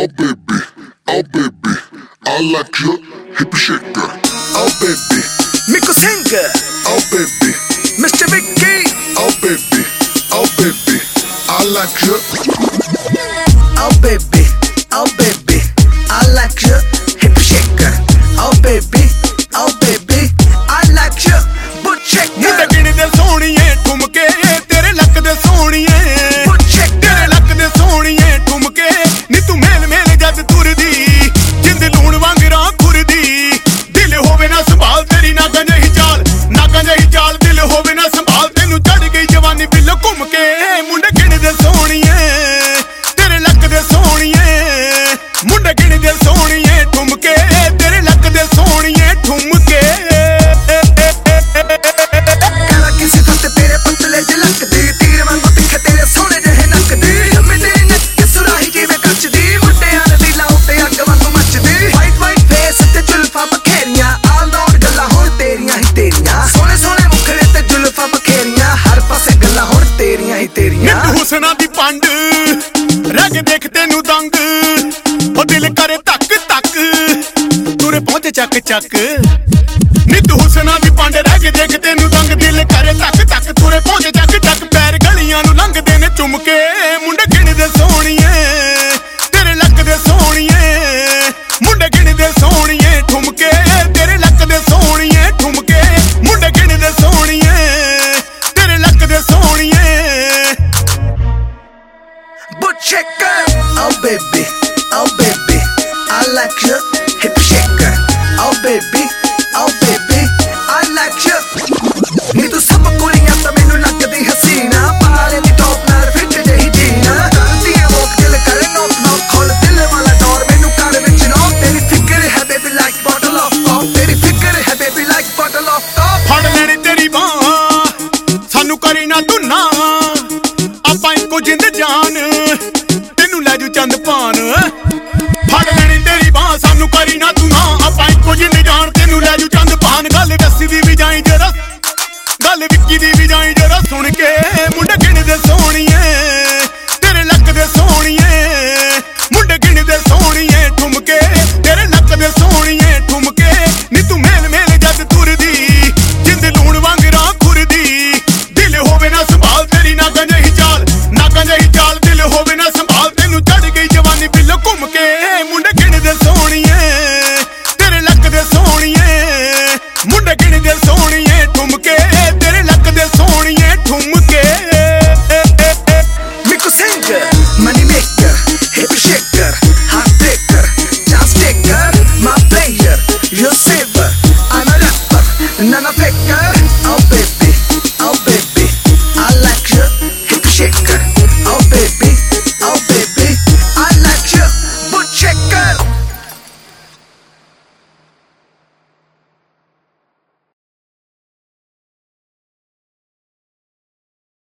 Oh baby, I like your hip shaker. Oh baby, Miko Singer. oh baby, Mr. Vicky. oh baby, I like your. Oh baby, I like your hip shaker. Oh baby, I like your butt shaker. ਮੁੰਡੇ ਗਿਣਦੇ ਸੋਹਣੀਏ ਠੁਮਕੇ ਤੇਰੇ ਲੱਕ ਦੇ ਸੋਹਣੀਏ Butt shaker. ਤੇਰੇ ਲੱਕ ਦੇ ਸੋਹਣੀਏ ਠੁਮਕੇ ਨੀ ਤੂੰ ਮੇਲ ਮੇਲ ਜਦ ਤੁਰਦੀ ਜਿੰਦ ਲੂਣ ਵਾਂਗ ਰਾਹ ਖੁਰਦੀ ਦਿਲ ਹੋਵੇ ਨਾ ਸੰਭਾਲ ਤੇਰੀ ਨਾਗਾਂ ਜਿਹੀ ਚਾਲ ਦਿਲ ਹੋਵੇ ਨਾ ਸੰਭਾਲ ਤੈਨੂੰ ਚੜ ਗਈ ਜਵਾਨੀ ਬਿੱਲ ਘੁੰਮ ਕੇ ਮੁੰਡੇ ਗਿਣਦੇ ਸੋਹਣੀਏ ਤੇਰੇ ਲੱਕ ਦੇ ਸੋਹਣੀਏ ਮੁੰਡੇ ਗਿਣਦੇ ਸੋਹਣੀਏ ਠੁਮਕੇ ਤੇਰੇ ਲੱਕ ਦੇ ਸੋਹਣੀਏ ਠੁਮਕੇ ਕਾਲਾ ਕਿਸੇ ਤੇ ਤੇਰੇ ਪਤਲੇ ਜਿਹੇ ਲੱਗਦੇ ਤੀਰ ਵਾਂਗੂ ਤਿੱਖੇ ਤੇਰੇ ਸੋਹਣੇ ਜਿਹੇ ਨੱਕਦੇ ਲੰਮੇ ਤੇਰੇ ਨੱਕ ਕੇ ਸੁਰਾਹੀ ਕਿਵੇਂ ਕੱਚਦੀ ਮੁੰਡਿਆਂ ਦੇ ਦਿਲਾਂ ਉੱਤੇ ਅੱਗ ਵਾਂਗੂ ਮੱਚਦੀ ਵਾਈਟ ਫੇਸ ਤੇ ਜ਼ੁਲਫਾਂ ਬਖੇਰੀਆਂ ਆਲ ਦੌੜ ਗੱਲਾਂ ਹੁਣ ਤੇਰੀਆਂ ਹੀ ਤੇਰੀਆਂ ਸੋਹਣੇ ਸੋਹਣੇ ਮੁਖੜੇ ਤੇ ਜ਼ੁਲਫਾਂ ਬਖੇਰੀਆਂ ਹਰ ਪਾਸੇ ਗੱਲਾਂ ਹੁਣ ਤੇਰੀਆਂ ਹੀ ਤੇਰੀਆਂ ਨਿੱਤ ਹੁਸਨਾਂ ਦੀ ਪੰਡ ਰਹਿ ਕੇ ਦੇਖ ਤੈਨੂੰ ਦੰਗ ਉਹ ਦਿਲ ਕਰੇ ਧੱਕ ਧੱਕ ਤੁਰੇ ਪਹੁੰਚੇ ਚੱਕ ਚੱਕ ਨਿੱਤ ਹੁਸਨਾਂ ਦੀ ਪੰਡ ਰਹਿ ਕੇ ਦੇਖ ਤੈਨੂੰ ਦੰਗ ਦਿਲ ਕਰੇ ਧੱਕ ਧੱਕ ਤੁਰੇ ਪਹੁੰਚੇ ਚੱਕ ਚੱਕ ਪੈਰ ਗਲੀਆਂ ਨੂੰ ਲੰਘਦੇ ਨੇ ਚੁੰਮ ਕੇ ਮੁੰਡੇ ਗਿਣਦੇ ਸੋਹਣੀਏ ਤੇਰੇ ਲੱਕ ਦੇ ਸੋਹਣੀਏ ਮੁੰਡੇ ਗਿਣਦੇ ਸੋਹਣੀਏ ਠੁਮਕੇ ਤੇਰੇ ਲੱਕ ਦੇ ਸੋਹਣੀਏ ਠੁਮਕੇ ਮੁੰਡੇ ਗਿਣਦੇ ਸੋਹਣੀਏ ਤੇਰੇ ਲੱਕ ਦੇ ਸੋਹਣੀਏ butt shaker. Oh baby, I like your hip shaker. Oh baby, I like your. ਨੀ ਤੂੰ ਸਭ ਕੁੜੀਆਂ ਤਾਂ ਮੈਨੂੰ ਲੱਗਦੀ ਹਸੀਨਾ ਪਾਲੇ ਦੀ ਟੌਪ ਨਾਲ ਫਿੱਟ ਜਿਹੀ ਜੀਨਾ ਕਰਦੀ ਐ ਵੋਕ ਦਿਲ ਕਰੇ ਨੋਕ ਨੋਕ ਖੋਲ ਦਿਲ ਵਾਲਾ ਡੋਰ ਮੈਨੂੰ ਕਰ ਵਿੱਚ ਨੋਕ ਤੇਰੀ ਫਿਕਰ ਹੈ baby like bottle of coke ਤੇਰੀ ਫਿਕਰ ਹੈ baby like bottle of coke ਫੜ ਲੈਣੀ ਤੇਰੀ ਬਾਂਹ ਸਾਨੂੰ ਕਰੀ ਨਾ ਤੂੰ ਨਾ ਆਪਾਂ ਇੱਕੋ ਜਿੰਦ ਜਾਨ ਤੈਨੂੰ ਲੈ ਜੂ ਚੰਦ ਪਾਨ ਫੜ ਲੈਣੀ ਤੇਰੀ ਬਾਂਹ ਸਾਨੂੰ ਕਰੀ ਨਾ ਤੂੰ ਨਾ ਆਪਾਂ ਇੱਕੋ ਜਿੰਦ ਜਾਨ ਤੈਨੂੰ ਲੈ ਜੂ ਚੰਦ ਪਾਨ ਗੱਲ ਦੱਸੀ ਦੀ ਵੀ ਜਾਈ ਜਰਾ ਗੱਲ ਵਿੱਕੀ ਦੀ ਵੀ ਜਾਈ ਜਰਾ ਸੁਣ ਕੇ ਮੁੰਡੇ ਗਿਣਦੇ ਸੋਹਣੀਏ